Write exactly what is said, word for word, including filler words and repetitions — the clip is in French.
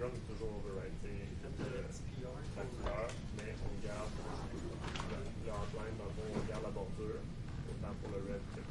background est toujours overwriting euh, la couleur, mais on garde le, le outline, dans le fond, on garde la bordure, autant pour le red que